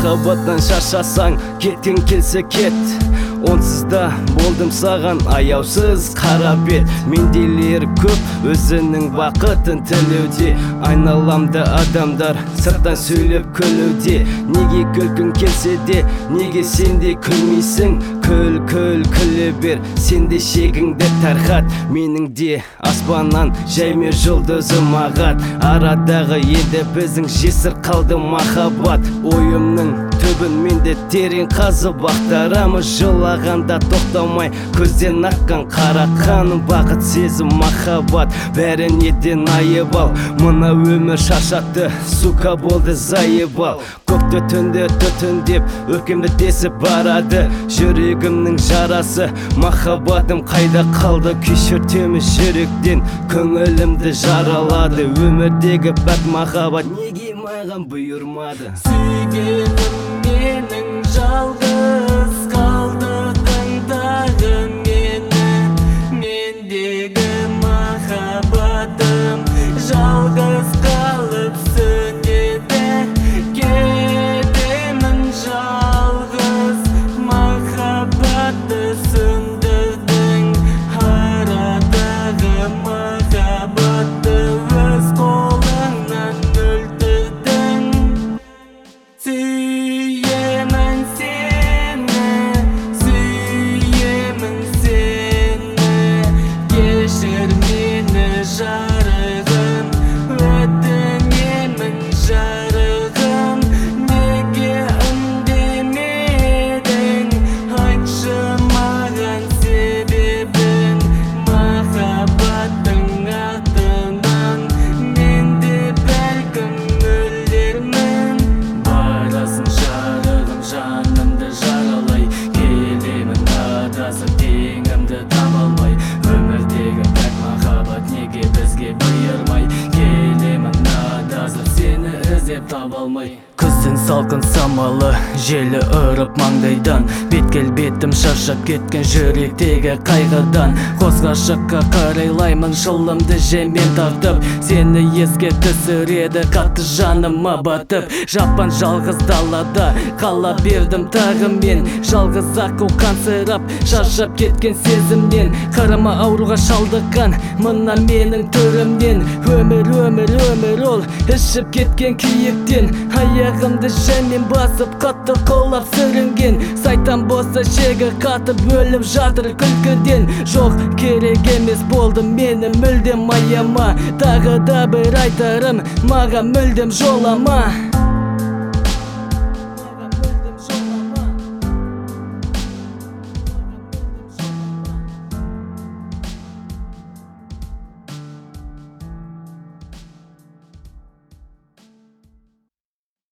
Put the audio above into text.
махаббаттан шаршасаң, кеткің келсе кет. Онсыз да болдым саған аяусыз қара бет. Менделер көп өзінің бақытын тілеуде. Айналамда адамдар сырттан сөйлеп күлуде. Неге күлкің келсе де, неге сенде күлмейсің? Күле бер, сенде шегіңді тарқат. Менің де аспаннан жайме жұлдызым ағат. Арадағы енді біздің жесір қалды махаббат. Ойымның түбін менде терең қазып ақтарамыз. Жылағанда тоқтамай көзден аққан қара қаным. Бақыт сезім махаббат бәрін еттен айып ал. Мына өмір шаршатты, сука болды зайыбал. Көкті түнде түтіндеп өкемді тесіп барады. Жүрегімнің жарасы, махаббатым қайда қалды? Кешіртеміз жүректен, көңілімді жаралады. Өмірдегі бәк махаббат неге маған бұйырмады? Сүйгенім менің жалғыз қалды тыңдағы мені. Мендегі махаббатым жалғыз қалып сөнеді. Кетемін жалғыз, махаббатты сөндірдің. Арадағы махаббатты өз қолыңнан өлтірдің. Сүйемін сені, сүйемін сені. Кешір мені жарығым, өтінемін жарығым. Неге үндемедің, айтшы маған себебін. Махаббаттың артынан мен де бәлкім өлермін. Барасың жарығым, жанымды жаралай. Келемін адасып, теңімді таба алмай. Өмірдегі бәк махаббат неге бізге бұйырмай? Келемін адасып, сені іздеп таба алмай. Күздің салқын самалы, желі ұрып маңдайдан. Беткел-бетім шаршап кеткен жүректегі қайғыдан. Қос ғашыққа қарайлаймын жылымды жеммен тартып. Сені еске түсіреді қатты жаныма батып. Жапан жалғыз далада қала бердім тағы мен. Жалғыз ақыл қансырап, шаршап кеткен сезімнен. Қарама ауруға шалдыққан мына менің түрімнен. Өмір ол ішіп кеткен күйіктен. Аяғымды жәнмен басып қатты қолап сүрінген. Сайтан болса шегі қатып өліп жатыр күлкіден. Жоқ керек емес болды мені мүлдем аяма. Тағы да бір айтарым, маған мүлдем жолама.